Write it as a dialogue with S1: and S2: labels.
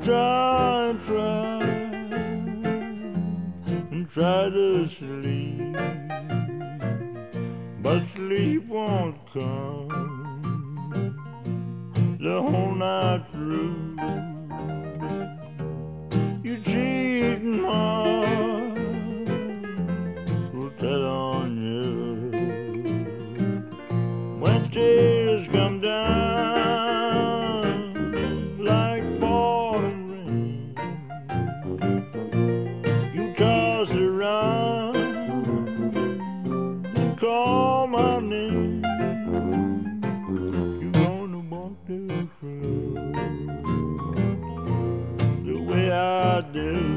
S1: try and try and try to sleep, but sleep won't come the whole night through. You cheating heart will tell on you when tears come down like falling rain. You toss around and call my name. You gonna walk the floor the way I do.